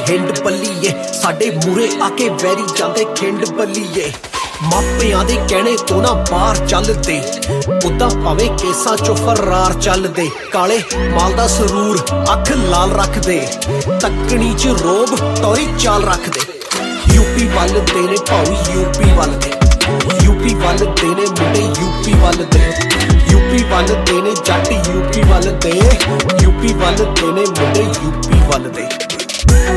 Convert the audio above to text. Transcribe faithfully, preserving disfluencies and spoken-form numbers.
ਹਿੰਡ ਬੱਲੀਏ ਸਾਡੇ ਮੂਰੇ ਆ ਕੇ ਵੈਰੀ ਜਾਂਦੇ ਖਿੰਡ ਬੱਲੀਏ ਮਾਪਿਆਂ ਦੇ ਕਹਿਣੇ ਤੋਂ ਨਾ ਬਾਹਰ ਚੱਲਦੇ ਉਦਾਂ ਭਾਵੇਂ ਕੇਸਾਂ ਚੋਂ ਫਰਾਰ ਚੱਲਦੇ ਕਾਲੇ ਮਾਲ ਦਾ ਸਰੂਰ ਅੱਖ ਲਾਲ ਰੱਖਦੇ ਤੱਕਣੀ ਚ ਰੋਬ ਟੋਰੀ ਚਾਲ ਰੱਖਦੇ ਯੂਪੀ ਵੱਲ ਦੇ ਨੇ ਭਾਉ ਯੂਪੀ ਵੱਲ ਦੇ ਯੂਪੀ ਵੱਲ ਦੇ ਨੇ ਮੁੰਡੇ ਯੂਪੀ ਵੱਲ ਦੇ ਯੂਪੀ ਵੱਲ ਦੇ ਨੇ ਜੱਟ ਯੂਪੀ ਵੱਲ ਦੇ ਯੂਪੀ ਵੱਲ ਦੇ ਨੇ ਮੁੰਡੇ ਯੂਪੀ ਵੱਲ ਦੇ